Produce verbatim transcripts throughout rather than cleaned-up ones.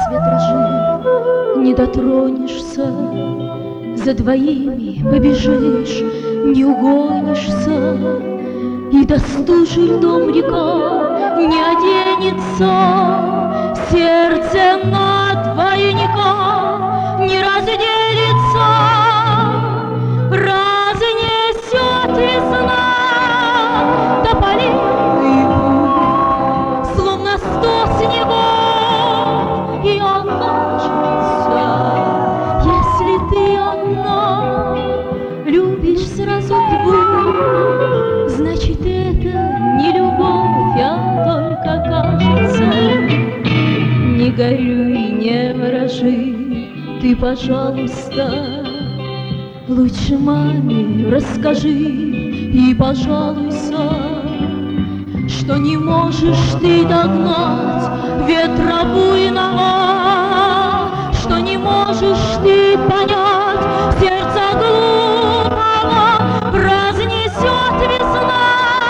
свет рожи, не дотронешься, за двоими побежишь, не угонишься, и до стужи льдом река не оденется, сердце на двойника не разделится, разнесет весна тополей путь, словно сто снегов, и окажется, если ты одна любишь сразу двух, значит это не любовь, а только кажется. Не горюй, не ворожи, ты, пожалуйста, лучше маме расскажи и пожалуйся, что не можешь ты догнать ветра буйного, что не можешь ты понять сердца глупого, разнесет весна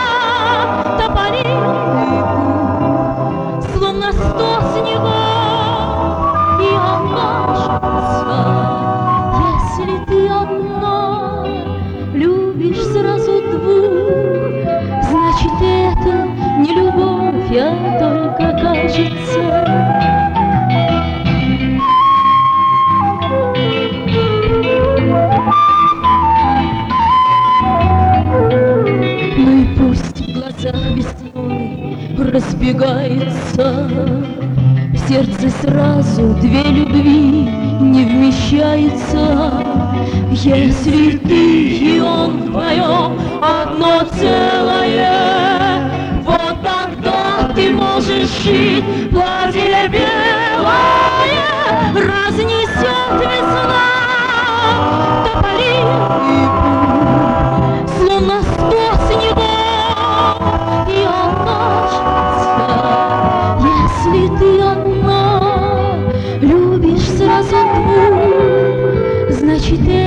тополиный путь, словно сто снегов, и окажется, если ты одна любишь сразу двух, значит это не любовь, а только кажется. Ну и пусть в глазах весной разбегается, в сердце сразу две любви не вмещается. Если ты и он вдвоем одно целое, вот тогда ты можешь шить платье белое, разнесет весна тополиный путь, словно сто снегов, и окажется, если ты одна любишь сразу двух, значит